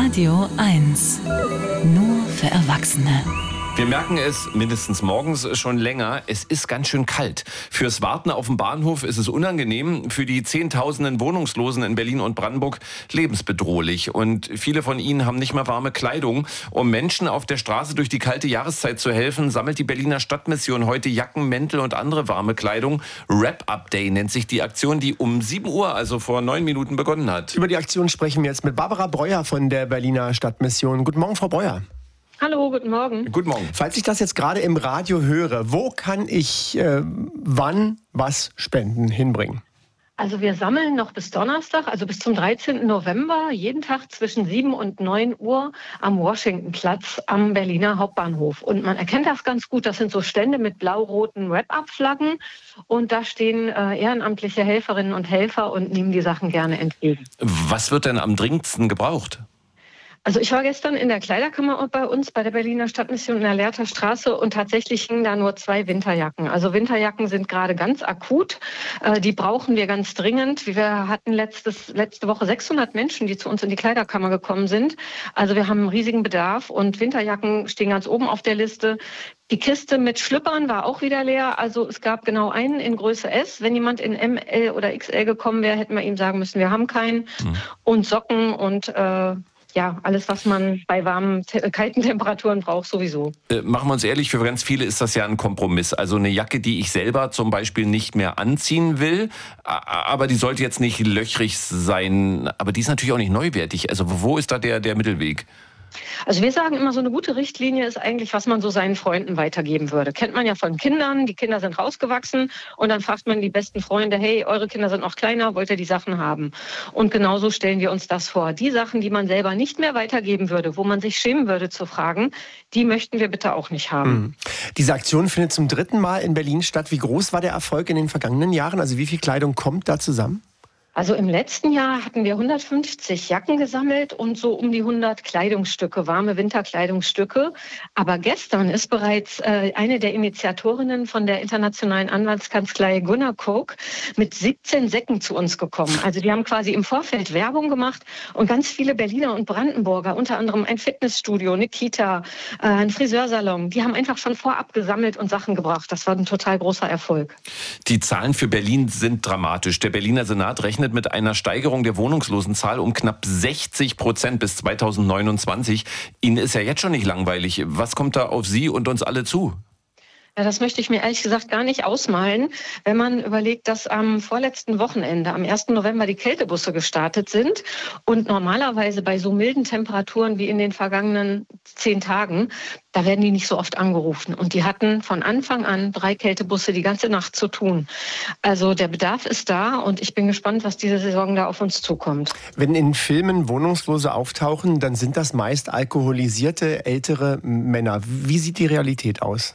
Radio 1. Nur für Erwachsene. Wir merken es mindestens morgens schon länger, es ist ganz schön kalt. Fürs Warten auf dem Bahnhof ist es unangenehm, für die Zehntausenden Wohnungslosen in Berlin und Brandenburg lebensbedrohlich. Und viele von ihnen haben nicht mal warme Kleidung. Um Menschen auf der Straße durch die kalte Jahreszeit zu helfen, sammelt die Berliner Stadtmission heute Jacken, Mäntel und andere warme Kleidung. Wrap-Up Day nennt sich die Aktion, die um 7 Uhr, also vor 9 Minuten, begonnen hat. Über die Aktion sprechen wir jetzt mit Barbara Breuer von der Berliner Stadtmission. Guten Morgen, Frau Breuer. Hallo, guten Morgen. Guten Morgen. Falls ich das jetzt gerade im Radio höre, wo kann ich wann was spenden, hinbringen? Also wir sammeln noch bis Donnerstag, also bis zum 13. November, jeden Tag zwischen 7 und 9 Uhr am Washingtonplatz am Berliner Hauptbahnhof. Und man erkennt das ganz gut, das sind so Stände mit blau-roten Wrap-Up-Flaggen. Und da stehen ehrenamtliche Helferinnen und Helfer und nehmen die Sachen gerne entgegen. Was wird denn am dringendsten gebraucht? Also ich war gestern in der Kleiderkammer bei uns, bei der Berliner Stadtmission in der Lehrter Straße und tatsächlich hingen da nur 2 Winterjacken. Also Winterjacken sind gerade ganz akut, die brauchen wir ganz dringend. Wir hatten letzte Woche 600 Menschen, die zu uns in die Kleiderkammer gekommen sind. Also wir haben einen riesigen Bedarf und Winterjacken stehen ganz oben auf der Liste. Die Kiste mit Schlüppern war auch wieder leer. Also es gab genau einen in Größe S. Wenn jemand in ML oder XL gekommen wäre, hätten wir ihm sagen müssen, wir haben keinen. Und Socken und ja, alles, was man bei warmen, kalten Temperaturen braucht, sowieso. Machen wir uns ehrlich, für ganz viele ist das ja ein Kompromiss. Also eine Jacke, die ich selber zum Beispiel nicht mehr anziehen will, aber die sollte jetzt nicht löchrig sein, aber die ist natürlich auch nicht neuwertig. Also wo ist da der Mittelweg? Also wir sagen immer, so eine gute Richtlinie ist eigentlich, was man so seinen Freunden weitergeben würde. Kennt man ja von Kindern, die Kinder sind rausgewachsen und dann fragt man die besten Freunde, hey, eure Kinder sind noch kleiner, wollt ihr die Sachen haben? Und genauso stellen wir uns das vor. Die Sachen, die man selber nicht mehr weitergeben würde, wo man sich schämen würde zu fragen, die möchten wir bitte auch nicht haben. Diese Aktion findet zum 3. Mal in Berlin statt. Wie groß war der Erfolg in den vergangenen Jahren? Also wie viel Kleidung kommt da zusammen? Also im letzten Jahr hatten wir 150 Jacken gesammelt und so um die 100 Kleidungsstücke, warme Winterkleidungsstücke. Aber gestern ist bereits eine der Initiatorinnen von der internationalen Anwaltskanzlei Gunnar Coke mit 17 Säcken zu uns gekommen. Also die haben quasi im Vorfeld Werbung gemacht und ganz viele Berliner und Brandenburger, unter anderem ein Fitnessstudio, eine Kita, ein Friseursalon, die haben einfach schon vorab gesammelt und Sachen gebracht. Das war ein total großer Erfolg. Die Zahlen für Berlin sind dramatisch. Der Berliner Senat rechnet mit einer Steigerung der Wohnungslosenzahl um knapp 60% bis 2029. Ihnen ist ja jetzt schon nicht langweilig. Was kommt da auf Sie und uns alle zu? Ja, das möchte ich mir ehrlich gesagt gar nicht ausmalen, wenn man überlegt, dass am vorletzten Wochenende, am 1. November, die Kältebusse gestartet sind und normalerweise bei so milden Temperaturen wie in den vergangenen 10 Tagen, da werden die nicht so oft angerufen. Und die hatten von Anfang an 3 Kältebusse die ganze Nacht zu tun. Also der Bedarf ist da und ich bin gespannt, was diese Saison da auf uns zukommt. Wenn in Filmen Wohnungslose auftauchen, dann sind das meist alkoholisierte, ältere Männer. Wie sieht die Realität aus?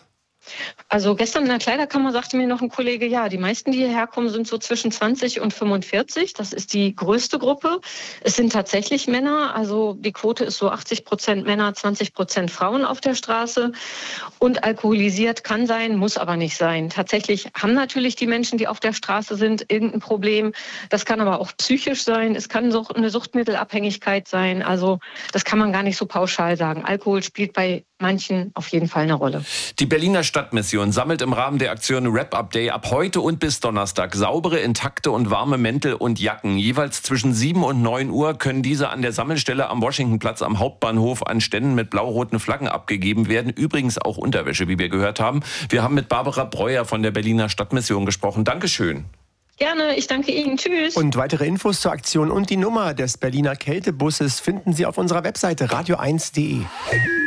Also gestern in der Kleiderkammer sagte mir noch ein Kollege, ja, die meisten, die hierher kommen, sind so zwischen 20 und 45. Das ist die größte Gruppe. Es sind tatsächlich Männer, also die Quote ist so 80% Männer, 20% Frauen auf der Straße. Und alkoholisiert kann sein, muss aber nicht sein. Tatsächlich haben natürlich die Menschen, die auf der Straße sind, irgendein Problem. Das kann aber auch psychisch sein. Es kann eine Suchtmittelabhängigkeit sein. Also das kann man gar nicht so pauschal sagen. Alkohol spielt bei manchen auf jeden Fall eine Rolle. Die Berliner Stadtmission sammelt im Rahmen der Aktion Wrap-Up Day ab heute und bis Donnerstag saubere, intakte und warme Mäntel und Jacken. Jeweils zwischen 7 und 9 Uhr können diese an der Sammelstelle am Washingtonplatz am Hauptbahnhof an Ständen mit blau-roten Flaggen abgegeben werden. Übrigens auch Unterwäsche, wie wir gehört haben. Wir haben mit Barbara Breuer von der Berliner Stadtmission gesprochen. Dankeschön. Gerne, ich danke Ihnen. Tschüss. Und weitere Infos zur Aktion und die Nummer des Berliner Kältebusses finden Sie auf unserer Webseite radio1.de.